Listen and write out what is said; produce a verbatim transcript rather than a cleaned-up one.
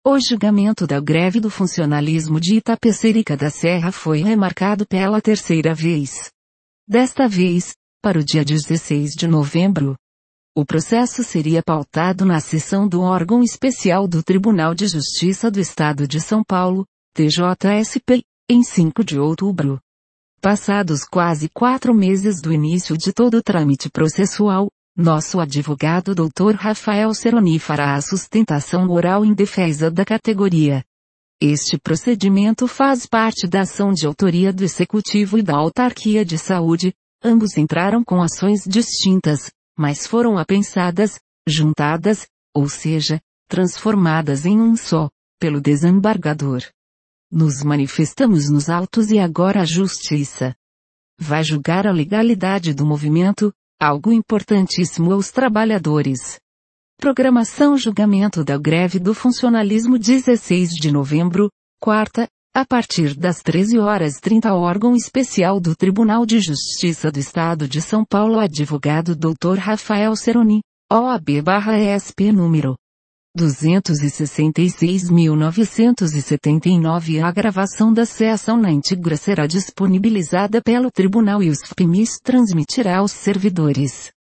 O julgamento da greve do funcionalismo de Itapecerica da Serra foi remarcado pela terceira vez. Desta vez, para o dia dezesseis de novembro. O processo seria pautado na sessão do órgão especial do Tribunal de Justiça do Estado de São Paulo, T J S P, em cinco de outubro. Passados quase quatro meses do início de todo o trâmite processual, nosso advogado doutor Rafael Seroni fará a sustentação oral em defesa da categoria. Este procedimento faz parte da ação de autoria do Executivo e da Autarquia de Saúde. Ambos entraram com ações distintas, mas foram apensadas, juntadas, ou seja, transformadas em um só, pelo desembargador. Nos manifestamos nos autos e agora a Justiça vai julgar a legalidade do movimento, algo importantíssimo aos trabalhadores. Programação julgamento da greve do funcionalismo dezesseis de novembro, quarta, a partir das treze horas e trinta órgão especial do Tribunal de Justiça do Estado de São Paulo advogado doutor Rafael Seroni, O A B/E S P número duzentos e sessenta e seis mil novecentos e setenta e nove. A gravação da sessão na íntegra será disponibilizada pelo Tribunal e os F P M I S transmitirá aos servidores